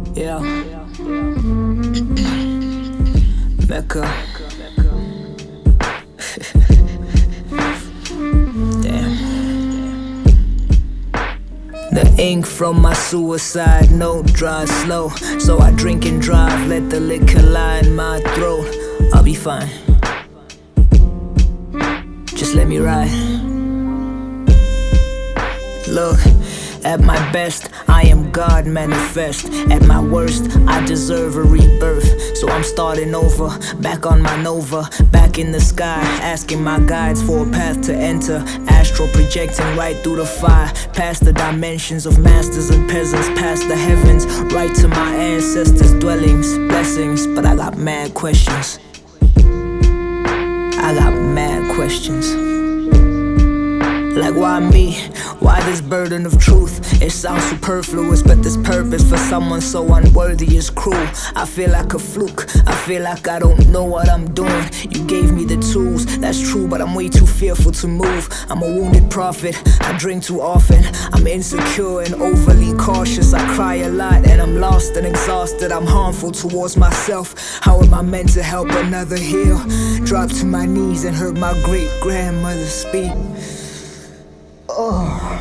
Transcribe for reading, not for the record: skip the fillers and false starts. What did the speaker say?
Yeah. Mecca. Damn. The ink from my suicide note dries slow, so I drink and drive, let the liquor line my throat. I'll be fine. Just let me ride. Look, at my best, I am God manifest. At my worst, I deserve a rebirth. So I'm starting over, back on my Nova, back in the sky, asking my guides for a path to enter. Astral projecting right through the fire, past the dimensions of masters and peasants, past the heavens, right to my ancestors' dwellings, blessings. But I got mad questions. I got mad questions. Like why me? Why this burden of truth? It sounds superfluous, but this purpose for someone so unworthy is cruel. I feel like a fluke, I feel like I don't know what I'm doing. You gave me the tools, that's true, but I'm way too fearful to move. I'm a wounded prophet, I drink too often. I'm insecure and overly cautious. I cry a lot and I'm lost and exhausted. I'm harmful towards myself. How am I meant to help another heal? Drop to my knees and heard my great grandmother speak. Oh.